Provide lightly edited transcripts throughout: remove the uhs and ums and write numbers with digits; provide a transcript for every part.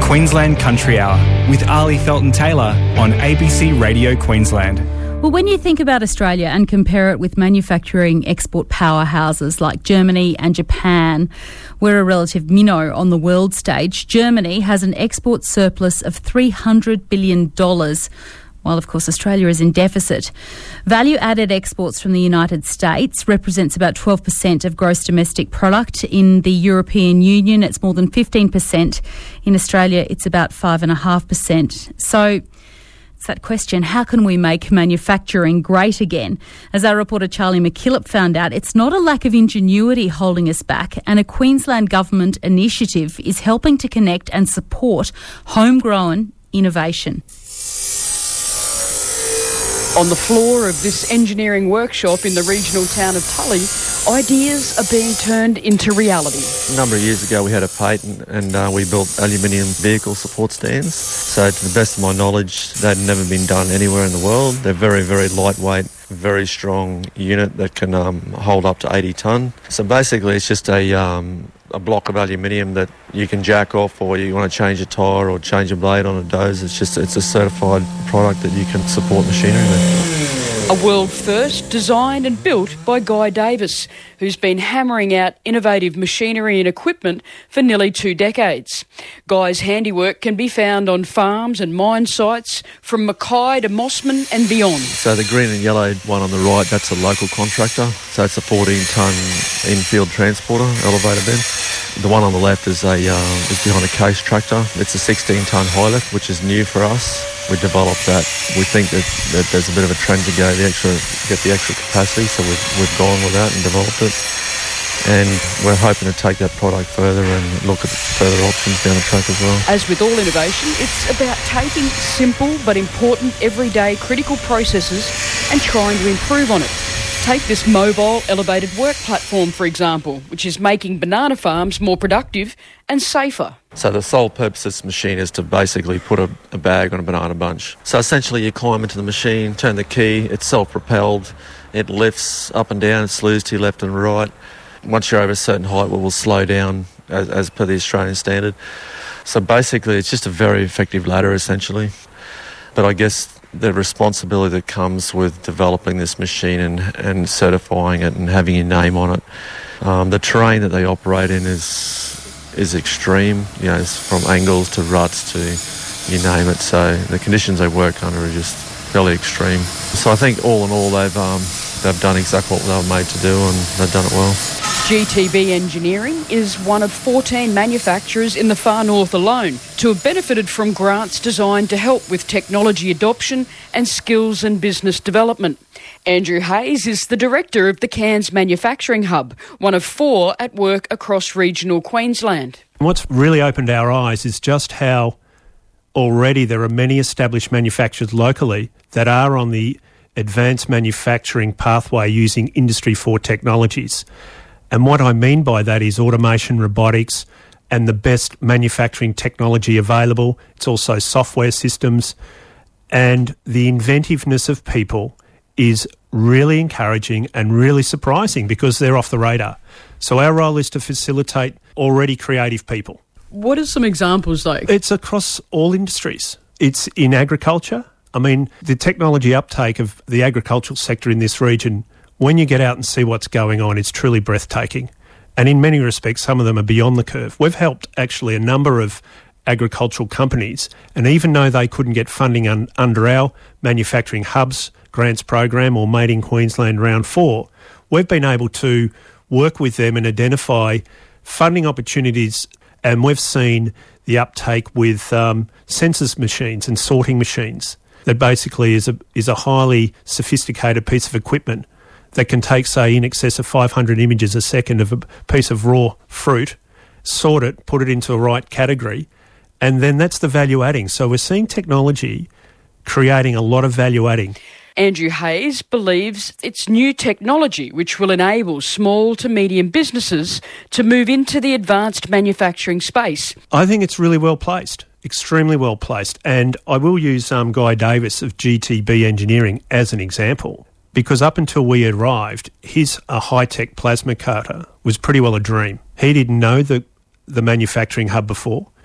Queensland Country Hour with Ali Felton-Taylor on ABC Radio Queensland. Well, when you think about Australia and compare it with manufacturing export powerhouses like Germany and Japan, we're a relative minnow on the world stage. Germany has an export surplus of $300 billion, while, of course, Australia is in deficit. Value-added exports from the United States represents about 12% of gross domestic product. In the European Union, it's more than 15%. In Australia, it's about 5.5%. So it's that question, how can we make manufacturing great again? As our reporter Charlie McKillop found out, it's not a lack of ingenuity holding us back, and a Queensland government initiative is helping to connect and support homegrown innovation. On the floor of this engineering workshop in the regional town of Tully, ideas are being turned into reality. A number of years ago we had a patent and we built aluminium vehicle support stands. So to the best of my knowledge, they'd never been done anywhere in the world. They're very, very lightweight, very strong unit that can hold up to 80 tonne. So basically it's just a block of aluminium that you can jack off, or you want to change a tyre or change a blade on a dozer. It's a certified product that you can support machinery with. A world first designed and built by Guy Davis, who's been hammering out innovative machinery and equipment for nearly 2 decades. Guy's handiwork can be found on farms and mine sites from Mackay to Mossman and beyond. So the green and yellow one on the right, that's a local contractor. So it's a 14-tonne infield transporter, elevator bin. The one on the left is behind a case tractor. It's a 16-tonne high lift, which is new for us. We developed that. We think that there's a bit of a trend to get the extra capacity, so we've gone with that and developed it. And we're hoping to take that product further and look at further options down the track as well. As with all innovation, it's about taking simple but important everyday critical processes and trying to improve on it. Take this mobile elevated work platform, for example, which is making banana farms more productive and safer. So the sole purpose of this machine is to basically put a bag on a banana bunch. So essentially you climb into the machine, turn the key, it's self-propelled, it lifts up and down, it slews to your left and right. Once you're over a certain height, we will slow down as per the Australian standard. So basically it's just a very effective ladder essentially. But I guess the responsibility that comes with developing this machine and certifying it and having your name on it. The terrain that they operate in is extreme, it's from angles to ruts to you name it. So the conditions they work under are just fairly extreme. So I think all in all they've done exactly what they were made to do, and they've done it well. GTB Engineering is one of 14 manufacturers in the far north alone to have benefited from grants designed to help with technology adoption and skills and business development. Andrew Hayes is the director of the Cairns Manufacturing Hub, one of 4 at work across regional Queensland. What's really opened our eyes is just how already there are many established manufacturers locally that are on the advanced manufacturing pathway using Industry 4 technologies. And what I mean by that is automation, robotics, and the best manufacturing technology available. It's also software systems. And the inventiveness of people is really encouraging and really surprising because they're off the radar. So our role is to facilitate already creative people. What are some examples like? It's across all industries. It's in agriculture. I mean, the technology uptake of the agricultural sector in this region, when you get out and see what's going on, it's truly breathtaking. And in many respects, some of them are beyond the curve. We've helped actually a number of agricultural companies, and even though they couldn't get funding under our Manufacturing Hubs grants program or Made in Queensland Round 4, we've been able to work with them and identify funding opportunities, and we've seen the uptake with census machines and sorting machines that basically is a highly sophisticated piece of equipment that can take, say, in excess of 500 images a second of a piece of raw fruit, sort it, put it into a right category, and then that's the value adding. So we're seeing technology creating a lot of value adding. Andrew Hayes believes it's new technology which will enable small to medium businesses to move into the advanced manufacturing space. I think it's really well placed, extremely well placed. And I will use Guy Davis of GTB Engineering as an example, because up until we arrived, his high-tech plasma cutter was pretty well a dream. He didn't know the manufacturing hub before.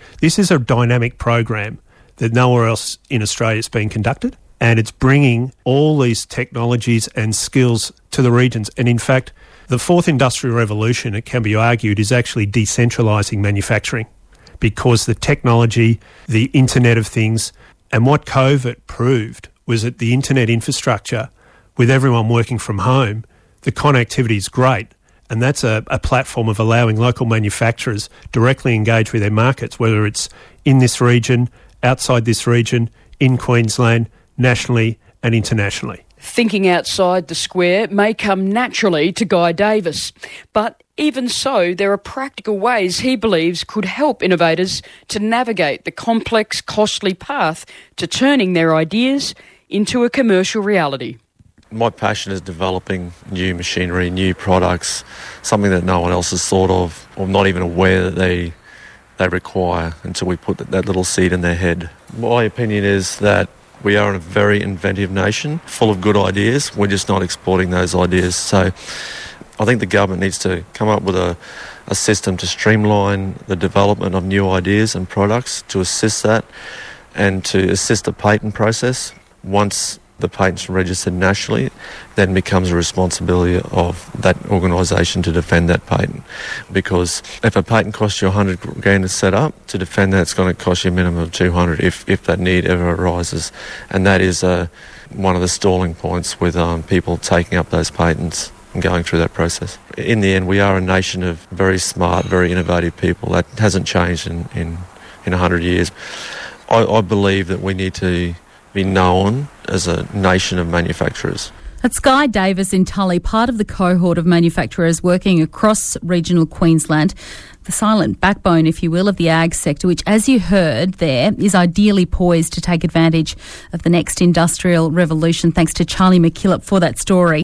This is a dynamic program that nowhere else in Australia has been conducted, and it's bringing all these technologies and skills to the regions. And in fact, the fourth industrial revolution, it can be argued, is actually decentralising manufacturing, because the technology, the Internet of Things, and what COVID proved was that the internet infrastructure, with everyone working from home, the connectivity is great. And that's a platform of allowing local manufacturers directly engage with their markets, whether it's in this region, outside this region, in Queensland, nationally and internationally. Thinking outside the square may come naturally to Guy Davis, but even so, there are practical ways he believes could help innovators to navigate the complex, costly path to turning their ideas into a commercial reality. My passion is developing new machinery, new products, something that no one else has thought of or not even aware that they require until we put that little seed in their head. My opinion is that we are a very inventive nation, full of good ideas. We're just not exporting those ideas. So I think the government needs to come up with a system to streamline the development of new ideas and products, to assist that and to assist the patent process. Once the patent's registered nationally, then becomes a responsibility of that organisation to defend that patent. Because if a patent costs you $100,000 to set up, to defend that, it's going to cost you a minimum of $200,000 if that need ever arises. And that is one of the stalling points with people taking up those patents and going through that process. In the end, we are a nation of very smart, very innovative people. That hasn't changed in 100 years. I believe that we need to be known as a nation of manufacturers. That's Guy Davis in Tully, part of the cohort of manufacturers working across regional Queensland, the silent backbone, if you will, of the ag sector, which, as you heard there, is ideally poised to take advantage of the next industrial revolution. Thanks to Charlie McKillop for that story.